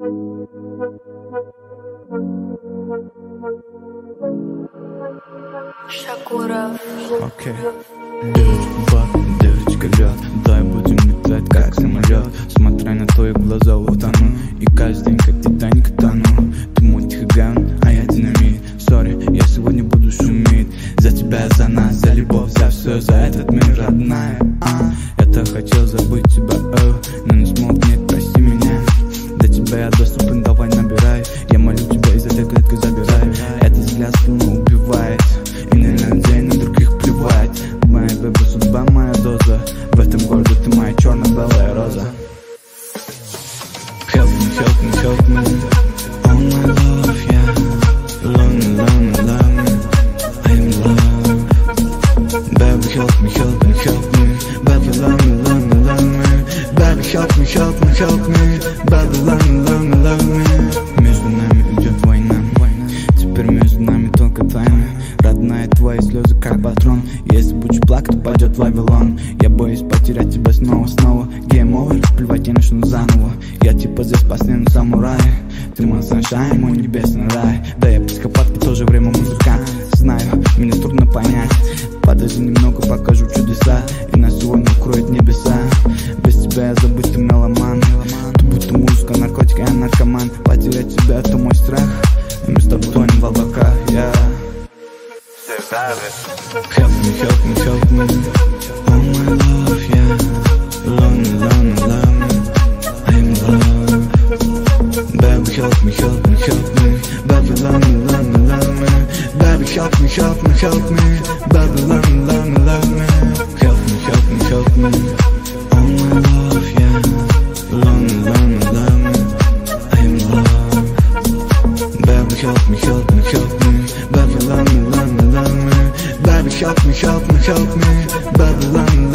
Шакуров. Окей. Девочка, лед, дай будем летать как самолет. Смотря на твои глаза, утону. И каждый день как Титаник тону. Ты мой тихоган, а я динамит. Сори, я сегодня буду шуметь. За тебя, за нас, за любовь, за все, за этот мир, родная. Я так хотел забыть тебя, но не смог, нет, прости меня. До тебя я доступен, давай набирай. Я молю тебя, из этой клетки забирай. Этот взгляд словно убивает. И на людей, на других плевать. Моя бэби, судьба, моя доза. В этом городе ты моя черно-белая роза. Help me, help me, help me. Oh my love, yeah. Love me, love me, love me. I am love. Baby, help me, help me, help me. Baby, love me, love me, love me. Baby, help me, help me, help me. Baby, love me, love me, love me. Между нами идет война. Теперь между нами только тайна. Родная, твои слезы как патрон. Если будешь плакать, упадет в Вавилон. Я боюсь потерять тебя снова. Game over, плевать я начну заново. Я типа здесь последний самурай. Ты мой sunshine, мой небесный рай. Да я психопат, в то же время музыкант. Знаю, меня трудно понять. Подожди немного, покажу чудеса. И нас сегодня укроет небеса. Без тебя я забыть, ты меломан. Ты будто музыка, наркотик, я наркоман. Потерять тебя, это мой страх. И мы с тобой тонем в облаках, yeah. Help me, help me, help me. Oh my love, yeah. Love me, love me, love me. I am love. Baby, help me, help me, help me. Baby, love me, love me, love me. Baby, help me, help me, help me. Baby, love me, love me, love me. Help me, help me, help me. Oh my love, yeah. Love me, love me, love me. I am love. Baby, help me, help me, help me. Baby, love me, love me, love me. Baby, help me, help me, help me. Baby, love me,